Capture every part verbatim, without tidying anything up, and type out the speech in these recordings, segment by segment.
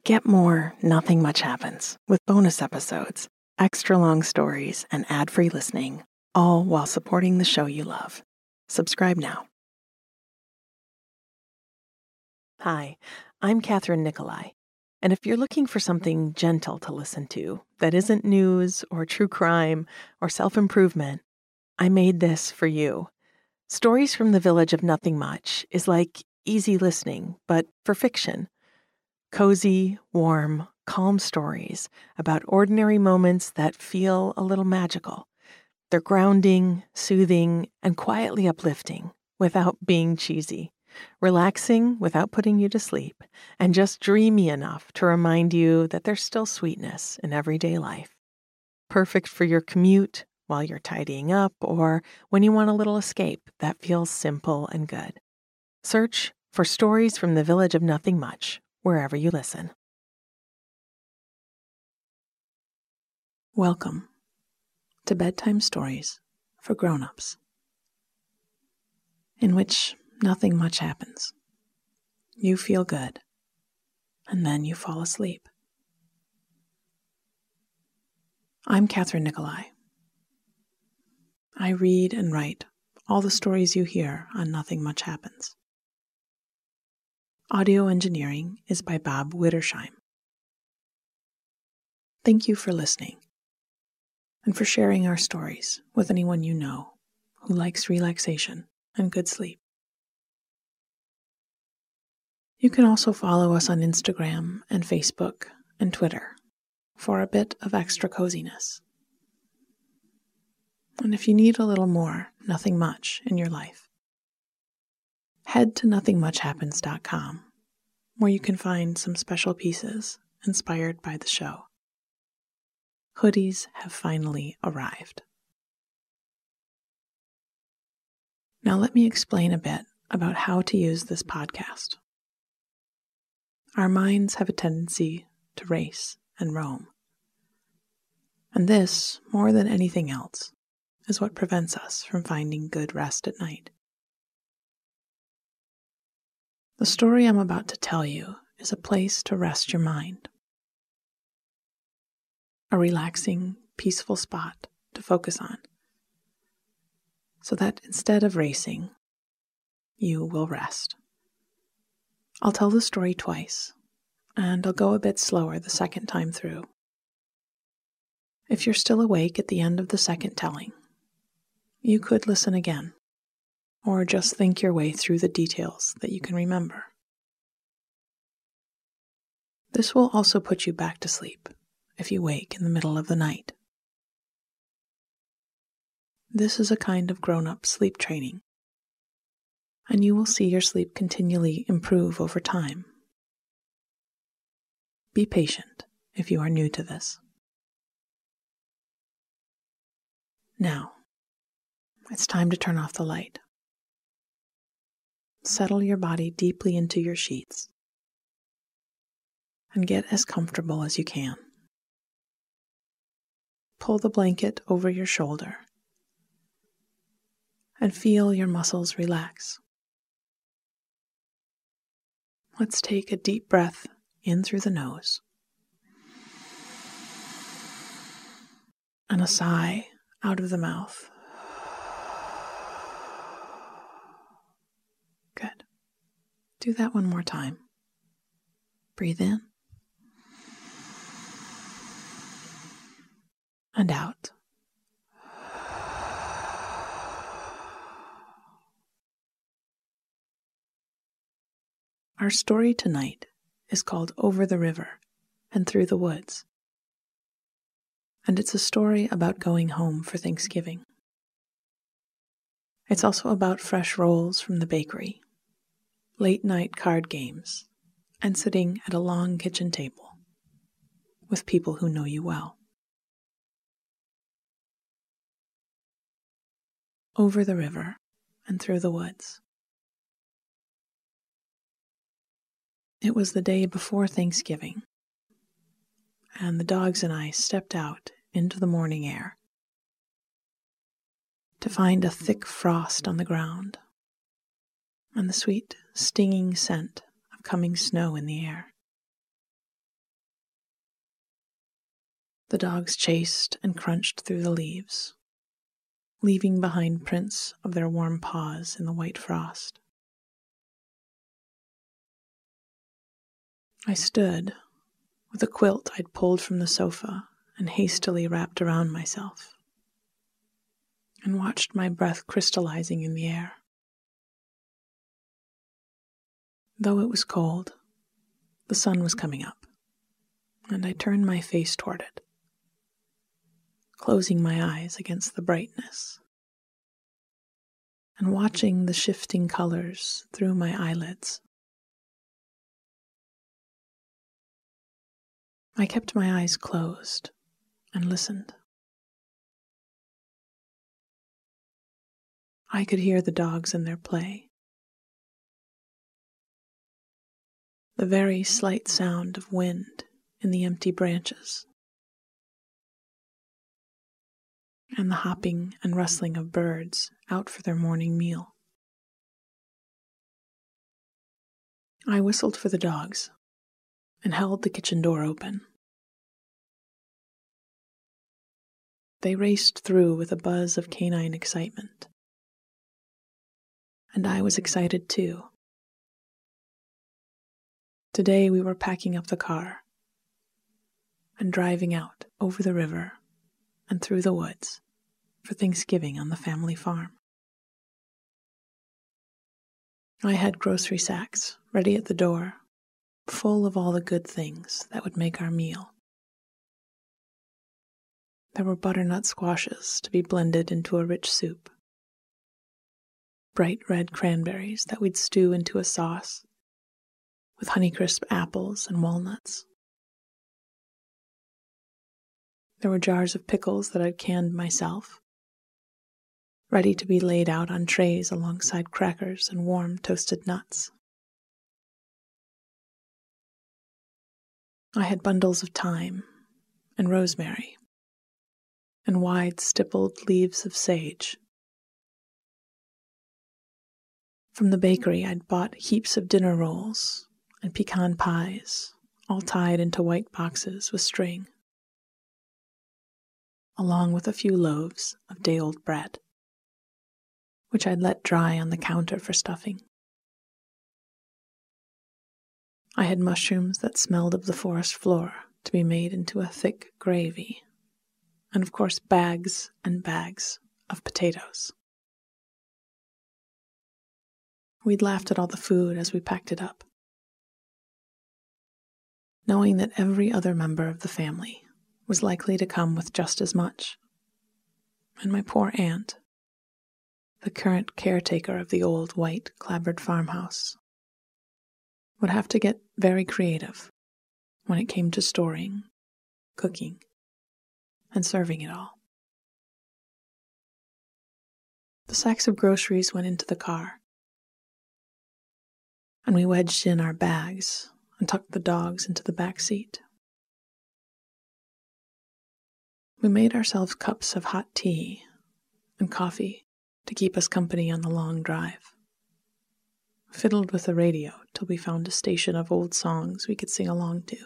Get more Nothing Much Happens with bonus episodes, extra long stories, and ad-free listening, all while supporting the show you love. Subscribe now. Hi, I'm Catherine Nicolai, and if you're looking for something gentle to listen to that isn't news or true crime or self-improvement, I made this for you. Stories from the Village of Nothing Much is like easy listening, but for fiction. Cozy, warm, calm stories about ordinary moments that feel a little magical. They're grounding, soothing, and quietly uplifting without being cheesy. Relaxing without putting you to sleep, and just dreamy enough to remind you that there's still sweetness in everyday life. Perfect for your commute, while you're tidying up, or when you want a little escape that feels simple and good. Search for Stories from the Village of Nothing Much wherever you listen. Welcome to Bedtime Stories for Grown-ups, in which nothing much happens. You feel good, and then you fall asleep. I'm Catherine Nicolai. I read and write all the stories you hear on Nothing Much Happens. Audio engineering is by Bob Wittersheim. Thank you for listening and for sharing our stories with anyone you know who likes relaxation and good sleep. You can also follow us on Instagram and Facebook and Twitter for a bit of extra coziness. And if you need a little more nothing much in your life, head to nothing much happens dot com, where you can find some special pieces inspired by the show. Hoodies have finally arrived. Now let me explain a bit about how to use this podcast. Our minds have a tendency to race and roam. And this, more than anything else, is what prevents us from finding good rest at night. The story I'm about to tell you is a place to rest your mind. A relaxing, peaceful spot to focus on, so that instead of racing, you will rest. I'll tell the story twice, and I'll go a bit slower the second time through. If you're still awake at the end of the second telling, you could listen again, or just think your way through the details that you can remember. This will also put you back to sleep if you wake in the middle of the night. This is a kind of grown-up sleep training, and you will see your sleep continually improve over time. Be patient if you are new to this. Now, it's time to turn off the light. Settle your body deeply into your sheets and get as comfortable as you can. Pull the blanket over your shoulder and feel your muscles relax. Let's take a deep breath in through the nose and a sigh out of the mouth. Good. Do that one more time. Breathe in and out. Our story tonight is called Over the River and Through the Woods, and it's a story about going home for Thanksgiving. It's also about fresh rolls from the bakery, late-night card games, and sitting at a long kitchen table with people who know you well. Over the river and through the woods. It was the day before Thanksgiving, and the dogs and I stepped out into the morning air to find a thick frost on the ground and the sweet, stinging scent of coming snow in the air. The dogs chased and crunched through the leaves, leaving behind prints of their warm paws in the white frost. I stood, with a quilt I'd pulled from the sofa and hastily wrapped around myself, and watched my breath crystallizing in the air. Though it was cold, the sun was coming up, and I turned my face toward it, closing my eyes against the brightness, and watching the shifting colors through my eyelids. I kept my eyes closed and listened. I could hear the dogs in their play, the very slight sound of wind in the empty branches, and the hopping and rustling of birds out for their morning meal. I whistled for the dogs and held the kitchen door open. They raced through with a buzz of canine excitement, and I was excited too. Today we were packing up the car and driving out over the river and through the woods for Thanksgiving on the family farm. I had grocery sacks ready at the door, full of all the good things that would make our meal. There were butternut squashes to be blended into a rich soup, bright red cranberries that we'd stew into a sauce with Honeycrisp apples and walnuts. There were jars of pickles that I'd canned myself, ready to be laid out on trays alongside crackers and warm toasted nuts. I had bundles of thyme and rosemary and wide stippled leaves of sage. From the bakery, I'd bought heaps of dinner rolls and pecan pies, all tied into white boxes with string, along with a few loaves of day-old bread, which I'd let dry on the counter for stuffing. I had mushrooms that smelled of the forest floor to be made into a thick gravy, and of course bags and bags of potatoes. We'd laughed at all the food as we packed it up, knowing that every other member of the family was likely to come with just as much, and my poor aunt, the current caretaker of the old white clapboard farmhouse, would have to get very creative when it came to storing, cooking, and serving it all. The sacks of groceries went into the car, and we wedged in our bags and tucked the dogs into the back seat. We made ourselves cups of hot tea and coffee to keep us company on the long drive, fiddled with the radio till we found a station of old songs we could sing along to,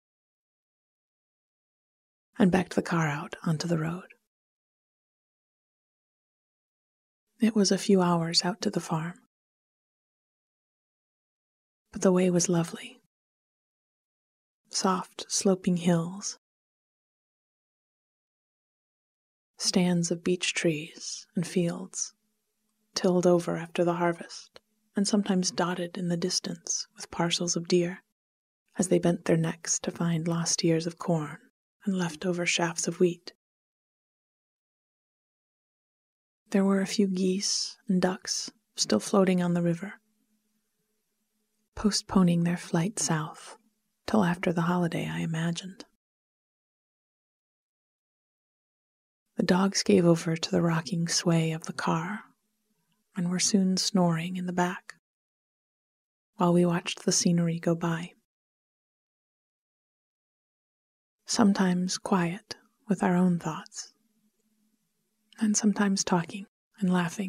and backed the car out onto the road. It was a few hours out to the farm, but the way was lovely. Soft, sloping hills, stands of beech trees and fields, tilled over after the harvest, and sometimes dotted in the distance with parcels of deer as they bent their necks to find lost ears of corn and leftover shafts of wheat. There were a few geese and ducks still floating on the river, postponing their flight south till after the holiday, I imagined. The dogs gave over to the rocking sway of the car and were soon snoring in the back while we watched the scenery go by. Sometimes quiet with our own thoughts, and sometimes talking and laughing,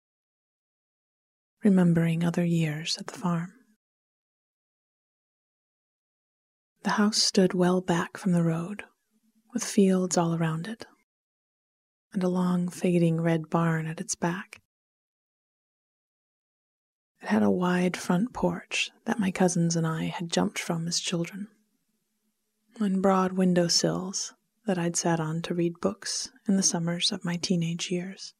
remembering other years at the farm. The house stood well back from the road, with fields all around it, and a long fading red barn at its back. It had a wide front porch that my cousins and I had jumped from as children, and broad window sills that I'd sat on to read books in the summers of my teenage years.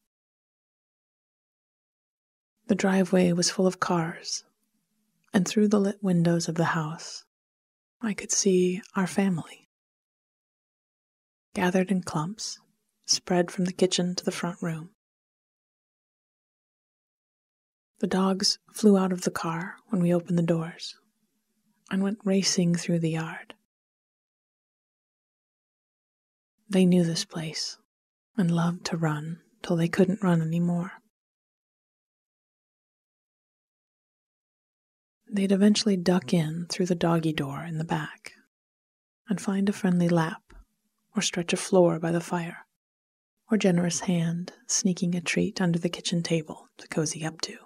The driveway was full of cars, and through the lit windows of the house, I could see our family, gathered in clumps, spread from the kitchen to the front room. The dogs flew out of the car when we opened the doors and went racing through the yard. They knew this place and loved to run till they couldn't run anymore. They'd eventually duck in through the doggy door in the back and find a friendly lap or stretch a floor by the fire, or generous hand sneaking a treat under the kitchen table to cozy up to.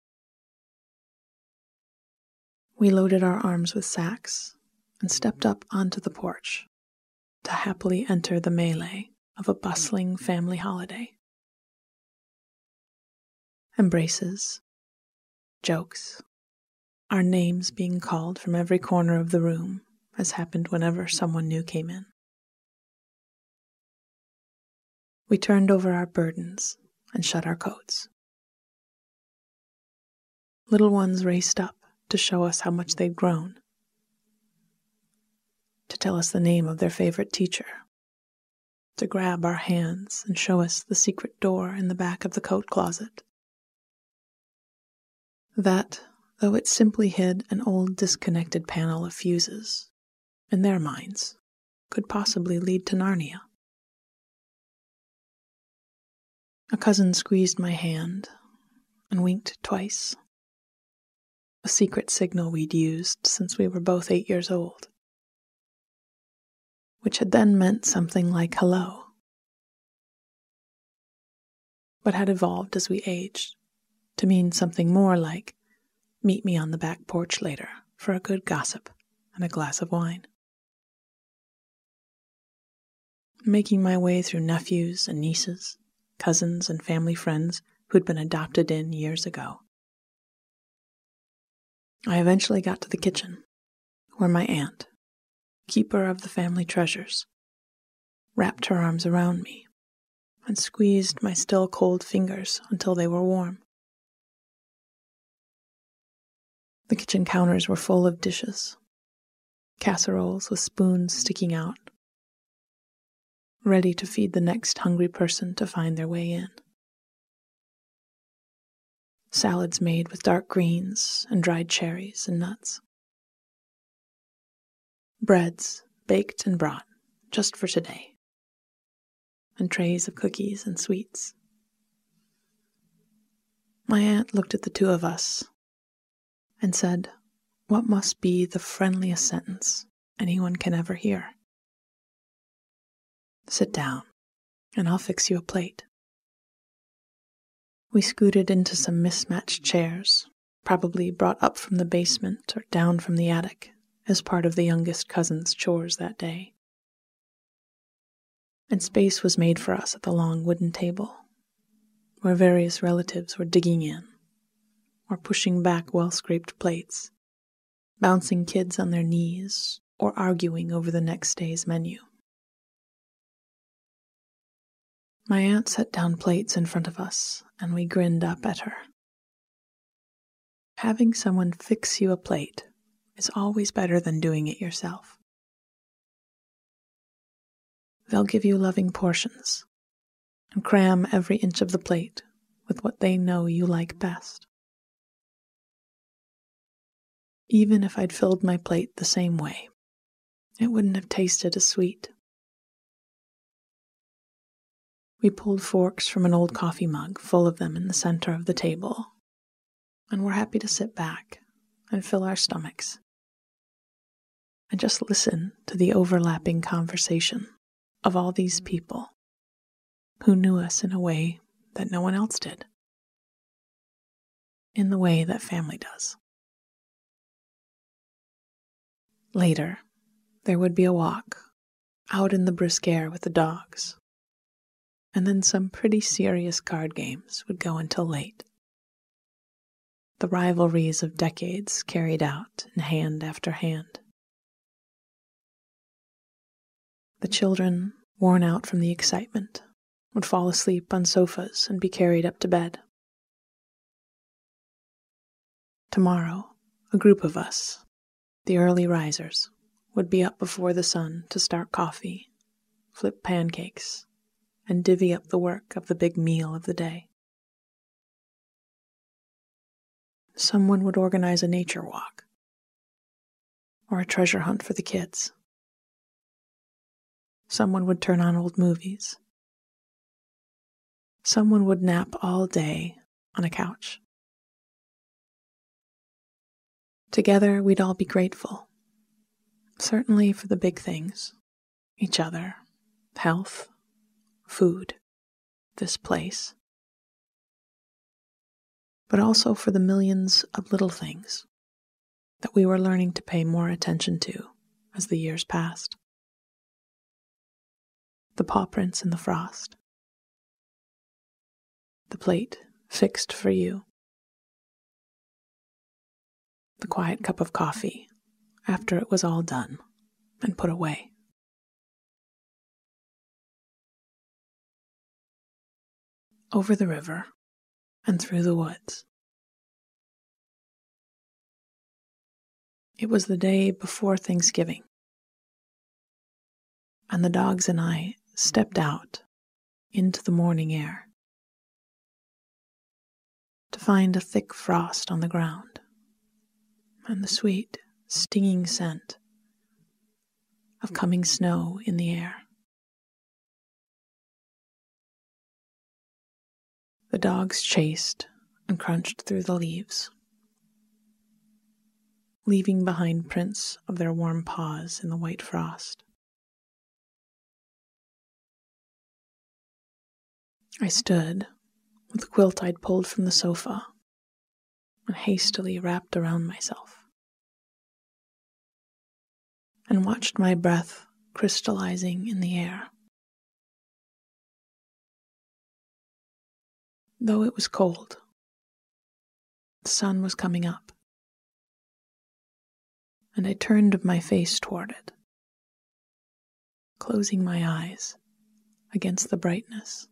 We loaded our arms with sacks and stepped up onto the porch to happily enter the melee of a bustling family holiday. Embraces, jokes, our names being called from every corner of the room, as happened whenever someone new came in. We turned over our burdens and shut our coats. Little ones raced up to show us how much they'd grown, to tell us the name of their favorite teacher, to grab our hands and show us the secret door in the back of the coat closet. That, though it simply hid an old disconnected panel of fuses, in their minds, could possibly lead to Narnia. A cousin squeezed my hand and winked twice, a secret signal we'd used since we were both eight years old, which had then meant something like hello, but had evolved as we aged to mean something more like meet me on the back porch later for a good gossip and a glass of wine. Making my way through nephews and nieces, cousins and family friends who'd been adopted in years ago, I eventually got to the kitchen, where my aunt, keeper of the family treasures, wrapped her arms around me and squeezed my still cold fingers until they were warm. The kitchen counters were full of dishes, casseroles with spoons sticking out, ready to feed the next hungry person to find their way in. Salads made with dark greens and dried cherries and nuts. Breads baked and brought just for today, and trays of cookies and sweets. My aunt looked at the two of us and said, "What must be the friendliest sentence anyone can ever hear? Sit down, and I'll fix you a plate." We scooted into some mismatched chairs, probably brought up from the basement or down from the attic as part of the youngest cousin's chores that day. And space was made for us at the long wooden table, where various relatives were digging in, or pushing back well-scraped plates, bouncing kids on their knees, or arguing over the next day's menu. My aunt set down plates in front of us, and we grinned up at her. Having someone fix you a plate is always better than doing it yourself. They'll give you loving portions and cram every inch of the plate with what they know you like best. Even if I'd filled my plate the same way, it wouldn't have tasted as sweet. We pulled forks from an old coffee mug full of them in the center of the table, and were happy to sit back and fill our stomachs and just listen to the overlapping conversation of all these people who knew us in a way that no one else did, in the way that family does. Later, there would be a walk out in the brisk air with the dogs, and then some pretty serious card games would go until late. The rivalries of decades carried out in hand after hand. The children, worn out from the excitement, would fall asleep on sofas and be carried up to bed. Tomorrow, a group of us, the early risers, would be up before the sun to start coffee, flip pancakes, and divvy up the work of the big meal of the day. Someone would organize a nature walk, or a treasure hunt for the kids. Someone would turn on old movies. Someone would nap all day on a couch. Together, we'd all be grateful, certainly for the big things, each other, health, food, this place, but also for the millions of little things that we were learning to pay more attention to as the years passed. The paw prints in the frost, the plate fixed for you, the quiet cup of coffee after it was all done and put away. Over the river and through the woods. It was the day before Thanksgiving, and the dogs and I stepped out into the morning air to find a thick frost on the ground and the sweet, stinging scent of coming snow in the air. The dogs chased and crunched through the leaves, leaving behind prints of their warm paws in the white frost. I stood with the quilt I'd pulled from the sofa and hastily wrapped around myself, and watched my breath crystallizing in the air. Though it was cold, the sun was coming up, and I turned my face toward it, closing my eyes against the brightness,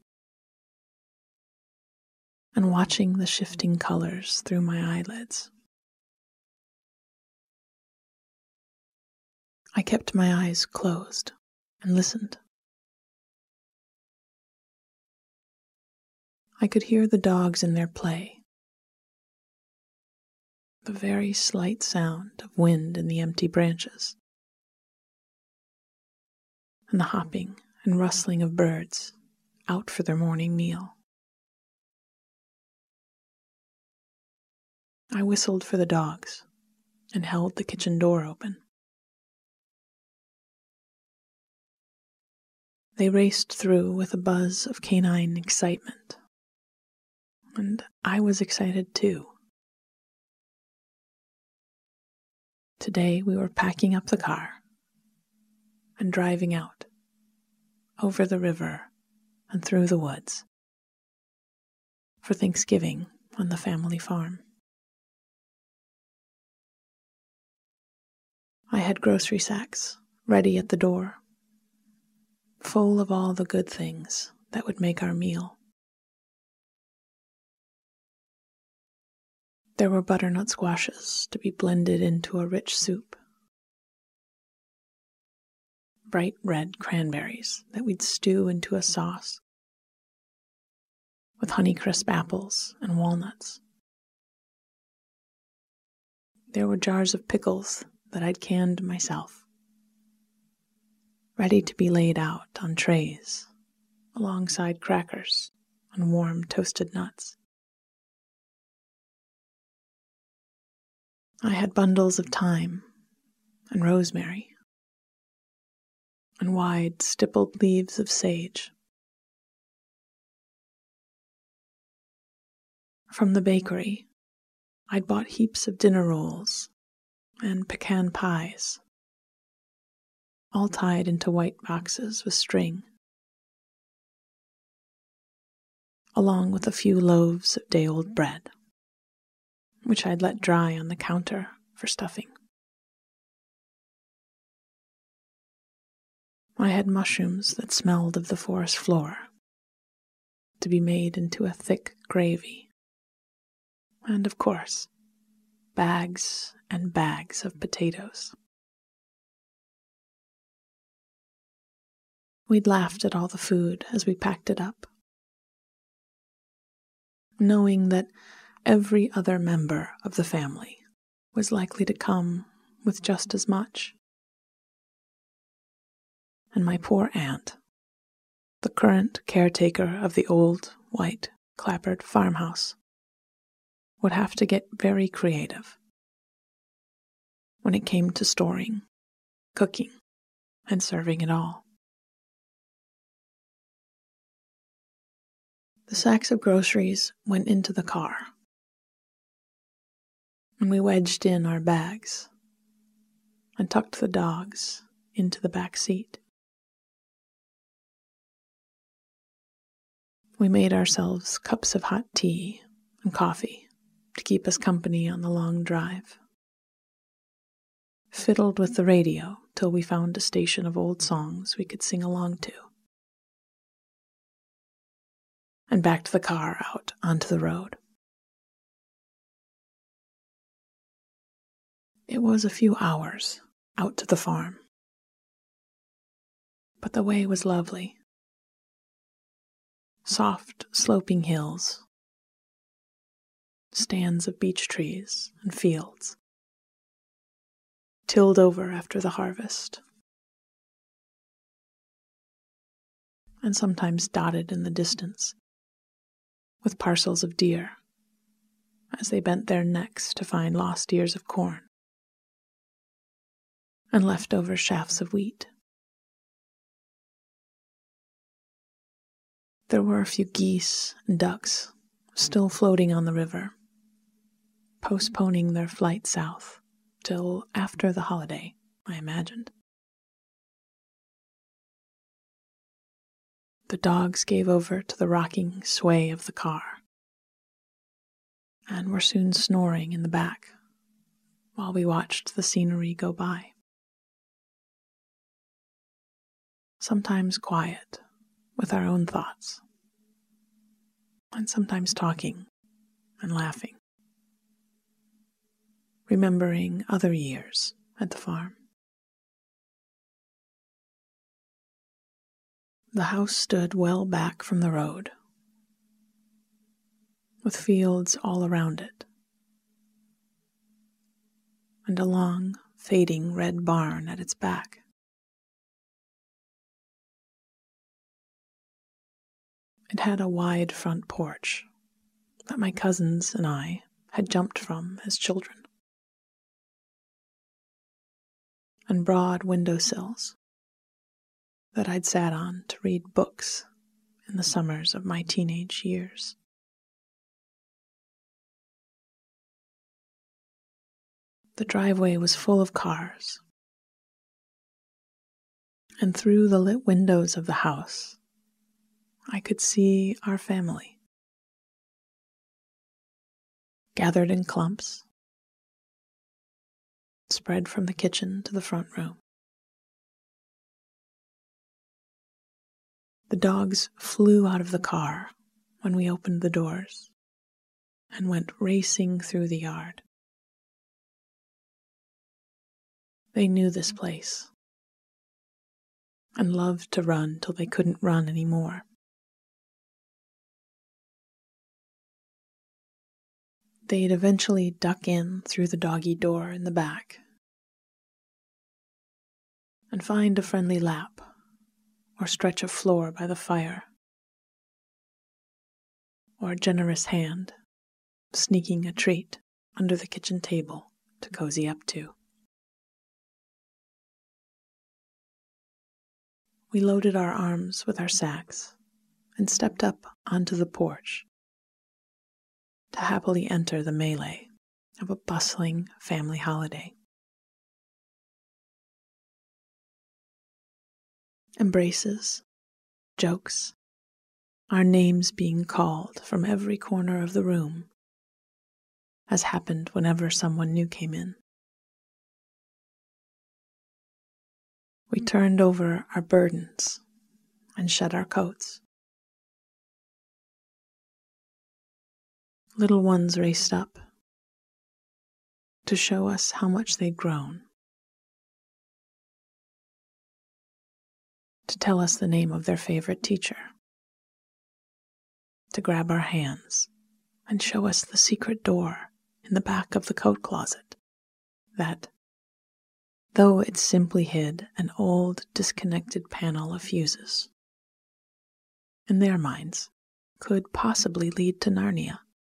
and watching the shifting colors through my eyelids. I kept my eyes closed and listened. I could hear the dogs in their play, the very slight sound of wind in the empty branches, and the hopping and rustling of birds out for their morning meal. I whistled for the dogs and held the kitchen door open. They raced through with a buzz of canine excitement, and I was excited too. Today we were packing up the car and driving out, over the river and through the woods, for Thanksgiving on the family farm. I had grocery sacks ready at the door, full of all the good things that would make our meal. There were butternut squashes to be blended into a rich soup, bright red cranberries that we'd stew into a sauce, with Honeycrisp apples and walnuts. There were jars of pickles that I'd canned myself, ready to be laid out on trays alongside crackers and warm toasted nuts. I had bundles of thyme and rosemary and wide stippled leaves of sage. From the bakery, I'd bought heaps of dinner rolls and pecan pies, all tied into white boxes with string, along with a few loaves of day-old bread, which I'd let dry on the counter for stuffing. I had mushrooms that smelled of the forest floor, to be made into a thick gravy, and of course, bags and bags of potatoes. We'd laughed at all the food as we packed it up, knowing that every other member of the family was likely to come with just as much. And my poor aunt, the current caretaker of the old, white, clapboard farmhouse, would have to get very creative when it came to storing, cooking, and serving it all. The sacks of groceries went into the car, and we wedged in our bags and tucked the dogs into the back seat. We made ourselves cups of hot tea and coffee to keep us company on the long drive, fiddled with the radio till we found a station of old songs we could sing along to, and backed the car out onto the road. It was a few hours out to the farm, but the way was lovely. Soft, sloping hills, stands of beech trees and fields, tilled over after the harvest, and sometimes dotted in the distance with parcels of deer as they bent their necks to find lost ears of corn and leftover shafts of wheat. There were a few geese and ducks still floating on the river, postponing their flight south till after the holiday, I imagined. The dogs gave over to the rocking sway of the car, and were soon snoring in the back while we watched the scenery go by. Sometimes quiet with our own thoughts, and sometimes talking and laughing, remembering other years at the farm. The house stood well back from the road, with fields all around it, and a long, fading red barn at its back. It had a wide front porch that my cousins and I had jumped from as children, and broad windowsills that I'd sat on to read books in the summers of my teenage years. The driveway was full of cars, and through the lit windows of the house, I could see our family, gathered in clumps, spread from the kitchen to the front room. The dogs flew out of the car when we opened the doors and went racing through the yard. They knew this place and loved to run till they couldn't run anymore. They'd eventually duck in through the doggy door in the back and find a friendly lap or stretch of floor by the fire, or a generous hand sneaking a treat under the kitchen table to cozy up to. We loaded our arms with our sacks and stepped up onto the porch to happily enter the melee of a bustling family holiday. Embraces, jokes, our names being called from every corner of the room, as happened whenever someone new came in. We turned over our burdens and shed our coats. Little ones raced up to show us how much they'd grown, to tell us the name of their favorite teacher, to grab our hands and show us the secret door in the back of the coat closet that, though it simply hid an old, disconnected panel of fuses, in their minds could possibly lead to Narnia.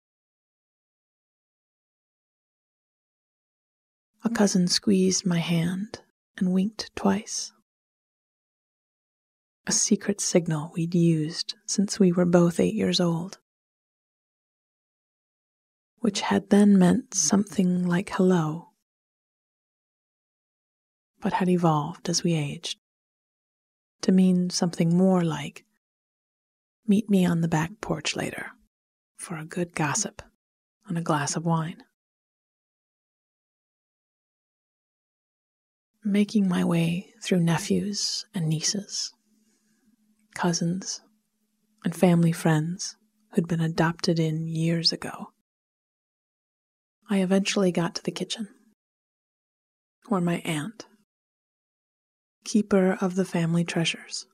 A cousin squeezed my hand and winked twice. A secret signal we'd used since we were both eight years old, which had then meant something like hello, but had evolved as we aged to mean something more like meet me on the back porch later for a good gossip and a glass of wine. Making my way through nephews and nieces, cousins, and family friends who'd been adopted in years ago, I eventually got to the kitchen, where my aunt, keeper of the family treasures,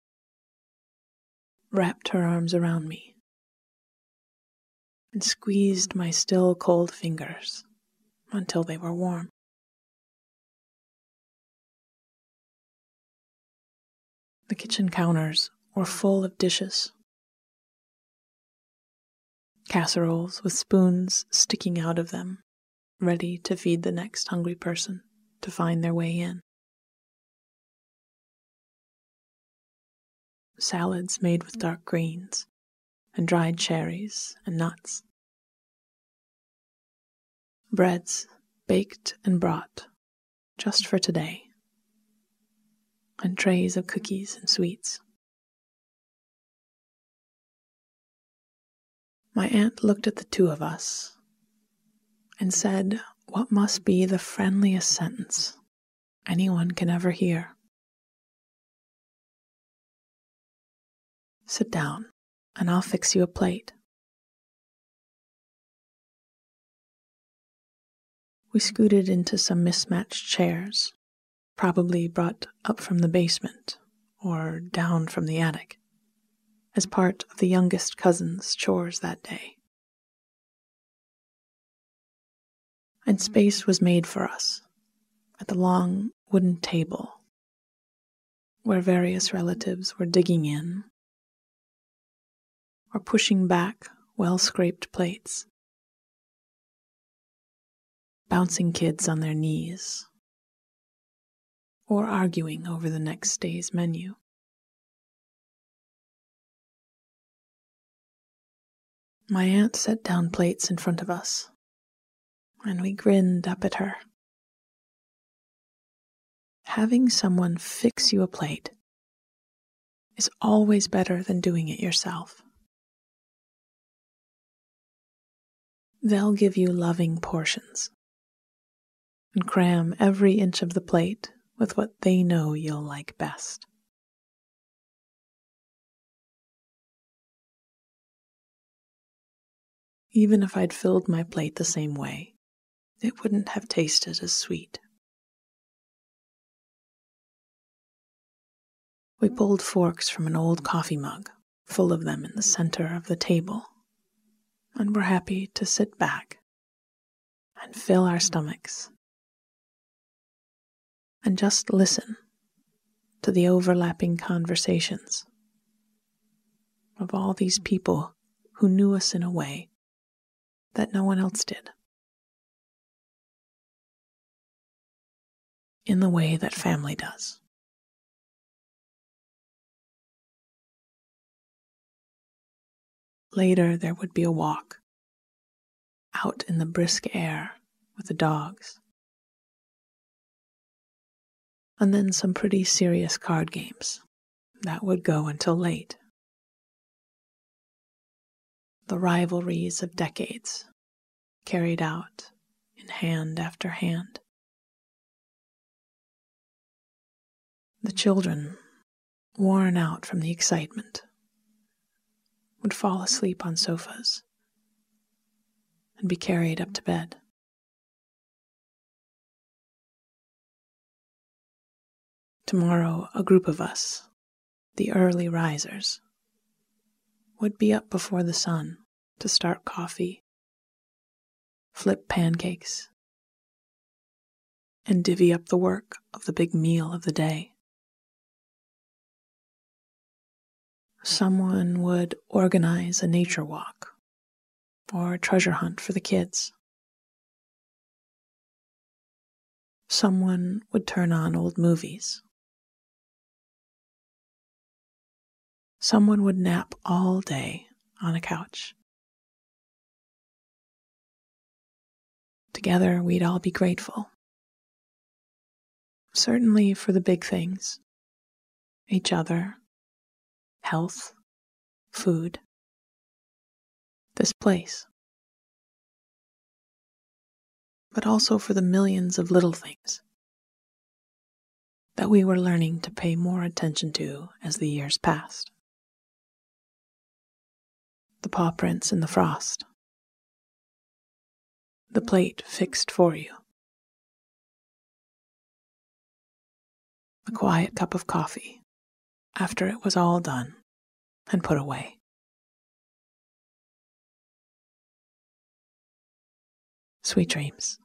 wrapped her arms around me and squeezed my still cold fingers until they were warm. The kitchen counters were full of dishes, casseroles with spoons sticking out of them, ready to feed the next hungry person to find their way in. Salads made with dark greens and dried cherries and nuts. Breads baked and brought just for today, and trays of cookies and sweets. My aunt looked at the two of us and said what must be the friendliest sentence anyone can ever hear. Sit down, and I'll fix you a plate. We scooted into some mismatched chairs, probably brought up from the basement or down from the attic, as part of the youngest cousin's chores that day. And space was made for us at the long wooden table where various relatives were digging in or pushing back well-scraped plates, bouncing kids on their knees, or arguing over the next day's menu. My aunt set down plates in front of us, and we grinned up at her. Having someone fix you a plate is always better than doing it yourself. They'll give you loving portions and cram every inch of the plate with what they know you'll like best. Even if I'd filled my plate the same way, it wouldn't have tasted as sweet. We pulled forks from an old coffee mug, full of them in the center of the table, and were happy to sit back and fill our stomachs and just listen to the overlapping conversations of all these people who knew us in a way that no one else did, in the way that family does. Later, there would be a walk out in the brisk air with the dogs, and then some pretty serious card games that would go until late. The rivalries of decades carried out in hand after hand. The children, worn out from the excitement, would fall asleep on sofas and be carried up to bed. Tomorrow, a group of us, the early risers, would be up before the sun to start coffee, flip pancakes, and divvy up the work of the big meal of the day. Someone would organize a nature walk or a treasure hunt for the kids. Someone would turn on old movies. Someone would nap all day on a couch. Together, we'd all be grateful. Certainly for the big things, each other, health, food, this place, but also for the millions of little things that we were learning to pay more attention to as the years passed. The paw prints in the frost, the plate fixed for you, the quiet cup of coffee after it was all done and put away. Sweet dreams.